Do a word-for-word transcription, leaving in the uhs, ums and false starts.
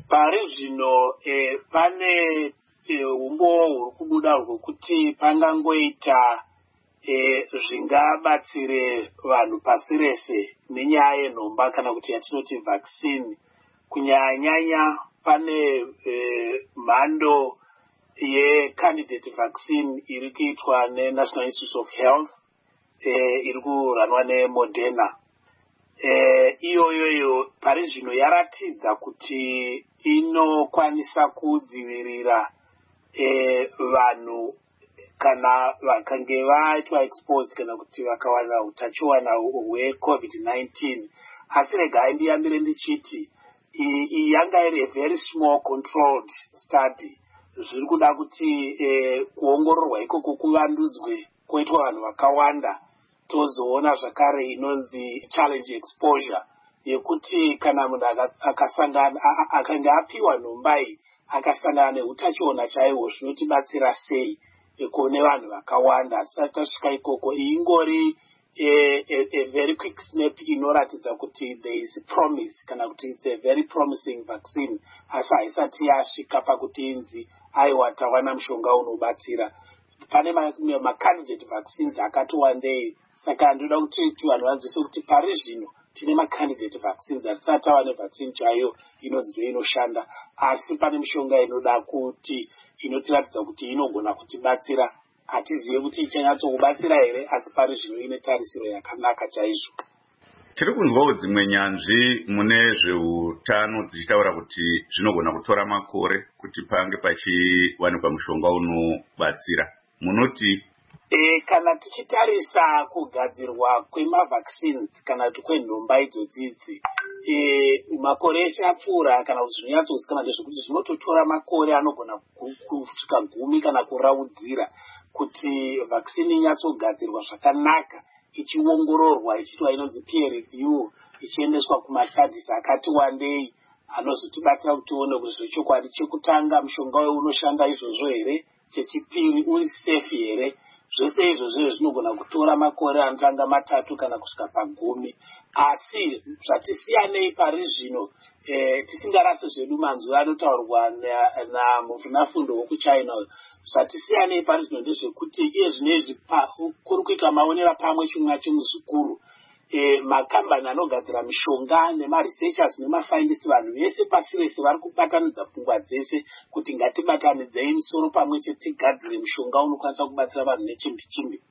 Pari zvino eh, pane umbo huri kubuda hwekuti pangangoita eh, zvingabatsire vanhu pasi rese nenyaya yenhomba kana kuti yatinoti vaccine. Kunyanyanya pane eh, mhando ye-candidate vaccine iri kuitwa neNational Institute of Health eh, iri kuranwa neModerna. Eh, iyoyoyo pari zvino yaratidza kuti inokwanisa kudzivirira eh, vanhu kana vakange vaitwa exposed kana kuti vakawana utachiwana hwecovid nineteen. Asi regai ndiyambire ndichiti iyi yanga iri a very small controlled study. Zviri kuda kuti eh, kuongororwa ikoko kuvandudzwe koitwa vanhu vakawanda tozoona zvakare inonzi challenge exposure yekuti kana munhu akasangana akanga apiwa nhomba iyi akasangana neutachiona chaihwo zvinotibatsira sei kune vanhu vakawanda. Tisati tasvika ikoko ingori a, a, a very quick snap inoratidza kuti there is promise kana kuti it's a very promising vaccine, asi haisati yasvika pakuti inzi aiwa tawana mushonga unobatsira. Pane macandidate vaccines akati wandei. Saka ndoda kuti vanhu vanzwise kuti pari zvino tine macandidate vaccines hatisati tava nevaccine chaiyo inonzi inoshanda, asi pane mishonga inoda kuti inotiratidza kuti inogona kutibatsira. Hatizive kuti ichanyatsokubatsira here, asi pari zvino ine tarisiro yakanaka chaizvo. Tiri kunzwawo dzimwe nyanzvi mune zveutano dzichitaura kuti zvinogona kutora makore kuti pange pachiwanikwa mushonga unobatsira. Munoti E, kana tichitarisa kugadzirwa kwemavaccines kana kuti kwenhomba idzodzidzi e, makore eshe apfuura kana kuti zvinonyatsozikanwa ndezvekuti zvinototora makore anogona kusvika gumi kana kuraudzira kuti vaccine inyatsogadzirwa zvakanaka, ichiongororwa ichiitwa inonzi peer review, ichiendeswa kumastudies akati wandei anozotibatsira kuti tione kuti zvechokwadi chekutanga mushonga uyu unoshanda izvozvo here, chechipiri uri safe here. Zvese izvozvo zvinogona kutora makore anotanga matatu kana kusvika pagumi. Asi zvatisiyanei pari zvino eh, tisingarasi zvedu manzwi anotaurwa namuvhunafundo wekuchina. Zvatisiyanei pari zvino ndezvekuti iye zvinezvi kuri kuita maonera pamwe chimwe chimwe zvikuru. E, makambani anogadzira mishonga nemaresearchers nemascientists vanhu vese pasi rese vari kubatanidza pfungwa dzese kuti ngatibatanidzei misoro pamwe chete tigadzire mushonga unokwanisa kubatsira vanhu nechimbi chimbi.